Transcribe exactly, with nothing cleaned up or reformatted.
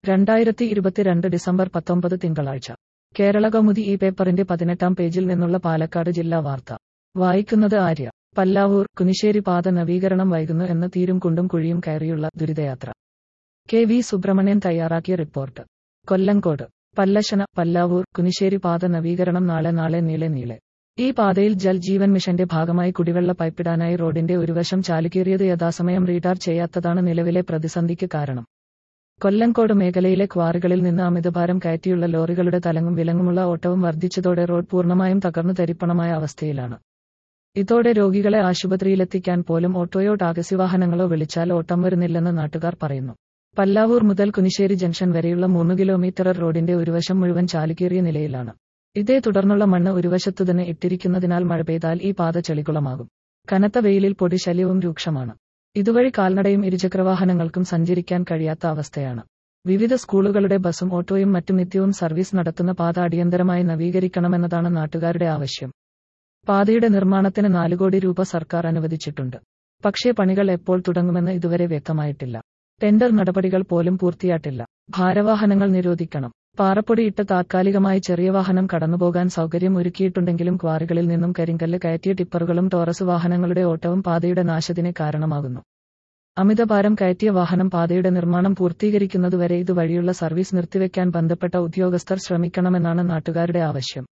രണ്ടായിരത്തി ഇരുപത്തിരണ്ട് ഡിസംബർ പത്തൊമ്പത് തിങ്കളാഴ്ച കേരളകൗമുദി ഈ പേപ്പറിന്റെ പതിനെട്ടാം പേജിൽ നിന്നുള്ള പാലക്കാട് ജില്ലാ വാർത്ത വായിക്കുന്നത് ആര്യ. പല്ലാവൂർ കുനിശ്ശേരി പാത നവീകരണം വൈകുന്നു എന്ന് തീരും കുണ്ടും കുഴിയും കയറിയുള്ള ദുരിതയാത്ര. കെ വി സുബ്രഹ്മണ്യൻ തയ്യാറാക്കിയ റിപ്പോർട്ട്. കൊല്ലങ്കോട്. പല്ലശന പല്ലാവൂർ കുനിശ്ശേരി പാത നവീകരണം നാളെ നാളെ നീളെ നീളെ. ഈ പാതയിൽ ജൽ ജീവൻ മിഷന്റെ ഭാഗമായി കുടിവെള്ള പൈപ്പിടാനായി റോഡിന്റെ ഒരു വശം ചാലുകീറിയത് യഥാസമയം റീടാർ ചെയ്യാത്തതാണ് നിലവിലെ പ്രതിസന്ധിക്ക് കാരണം. കൊല്ലങ്കോട് മേഖലയിലെ ക്വാറികളിൽ നിന്ന് അമിതഭാരം കയറ്റിയുള്ള ലോറികളുടെ തലങ്ങും വിലങ്ങുമുള്ള ഓട്ടവും വർദ്ധിച്ചതോടെ റോഡ് പൂർണ്ണമായും തകർന്നു തരിപ്പണമായ അവസ്ഥയിലാണ്. ഇതോടെ രോഗികളെ ആശുപത്രിയിലെത്തിക്കാൻ പോലും ഓട്ടോയോ ടാക്സി വാഹനങ്ങളോ വിളിച്ചാൽ ഓട്ടം വരുന്നില്ലെന്ന് നാട്ടുകാർ പറയുന്നു. പല്ലാവൂർ മുതൽ കുനിശ്ശേരി ജംഗ്ഷൻ വരെയുള്ള മൂന്ന് കിലോമീറ്റർ റോഡിന്റെ ഒരു വശം മുഴുവൻ ചാലുകീറിയ നിലയിലാണ്. ഇതേ തുടർന്നുള്ള മണ്ണ് ഒരു വശത്തുതന്നെ ഇട്ടിരിക്കുന്നതിനാൽ മഴ പെയ്താൽ ഈ പാത ചെളികുളമാകും. കനത്ത വെയിലിൽ പൊടി ശല്യവും രൂക്ഷമാണ്. ഇതുവഴി കാൽനടയും ഇരുചക്രവാഹനങ്ങൾക്കും സഞ്ചരിക്കാൻ കഴിയാത്ത അവസ്ഥയാണ്. വിവിധ സ്കൂളുകളുടെ ബസും ഓട്ടോയും മറ്റും നിത്യവും സർവീസ് നടത്തുന്ന പാത അടിയന്തരമായി നവീകരിക്കണമെന്നതാണ് നാട്ടുകാരുടെ ആവശ്യം. പാതയുടെ നിർമ്മാണത്തിന് നാല് കോടി രൂപ സർക്കാർ അനുവദിച്ചിട്ടുണ്ട്. പക്ഷേ പണികൾ എപ്പോൾ തുടങ്ങുമെന്ന് ഇതുവരെ വ്യക്തമായിട്ടില്ല. ടെൻഡർ നടപടികൾ പോലും പൂർത്തിയായിട്ടില്ല. ഭാരവാഹനങ്ങൾ നിരോധിക്കണം. പാറപ്പൊടിയിട്ട് താത്കാലികമായി ചെറിയ വാഹനം കടന്നുപോകാൻ സൗകര്യം ഒരുക്കിയിട്ടുണ്ടെങ്കിലും ക്വാറികളിൽ നിന്നും കരിങ്കല്ല് കയറ്റിയ ടിപ്പറുകളും ടോറസ് വാഹനങ്ങളുടെ ഓട്ടവും പാതയുടെ നാശത്തിന് കാരണമാകുന്നു. അമിതഭാരം കയറ്റിയ വാഹനം പാതയുടെ നിർമ്മാണം പൂർത്തീകരിക്കുന്നതുവരെ ഇതുവഴിയുള്ള സർവീസ് നിർത്തിവെക്കാൻ ബന്ധപ്പെട്ട ഉദ്യോഗസ്ഥർ ശ്രമിക്കണമെന്നാണ് നാട്ടുകാരുടെ ആവശ്യം.